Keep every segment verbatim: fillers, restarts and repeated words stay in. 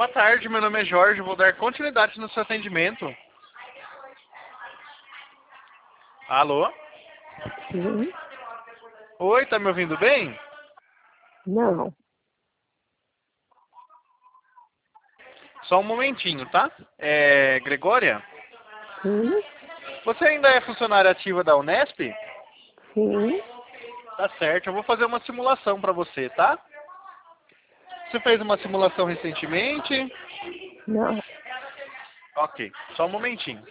Boa tarde, meu nome é Jorge, vou dar continuidade no seu atendimento. Alô? Sim. Oi, tá me ouvindo bem? Não. Só um momentinho, tá? É, Gregória? Sim. Você ainda é funcionária ativa da Unesp? Sim. Tá certo, eu vou fazer uma simulação pra você, tá? Você fez uma simulação recentemente? Não. Ok, só um momentinho.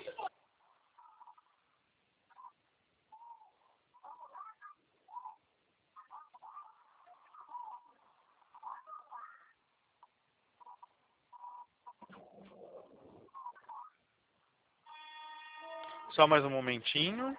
Só mais um momentinho.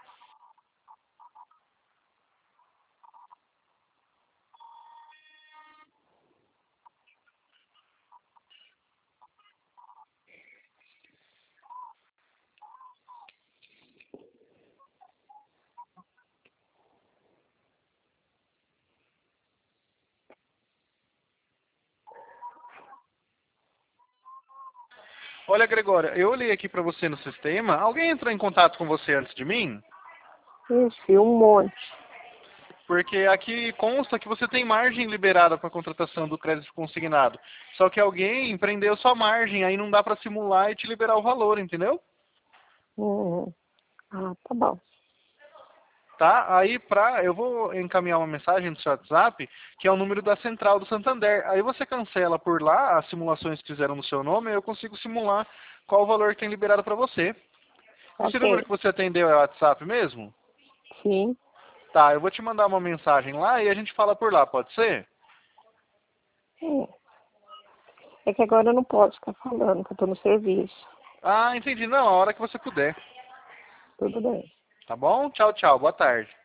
Olha, Gregória, eu olhei aqui pra você no sistema. Alguém entrou em contato com você antes de mim? Ixi, um monte. Porque aqui consta que você tem margem liberada para contratação do crédito consignado. Só que alguém prendeu sua margem, aí não dá para simular e te liberar o valor, entendeu? Hum. Ah, tá bom. Tá? Aí pra, eu vou encaminhar uma mensagem no seu WhatsApp, que é o número da central do Santander. Aí você cancela por lá as simulações que fizeram no seu nome, e eu consigo simular qual o valor que tem liberado para você. Esse número Ok. que você atendeu é o WhatsApp mesmo? Sim. Tá, eu vou te mandar uma mensagem lá e a gente fala por lá, pode ser? Hum. É que agora eu não posso ficar falando, que eu tô no serviço. Ah, entendi. Não, a hora que você puder. Tudo bem. Tá bom? Tchau, tchau. Boa tarde.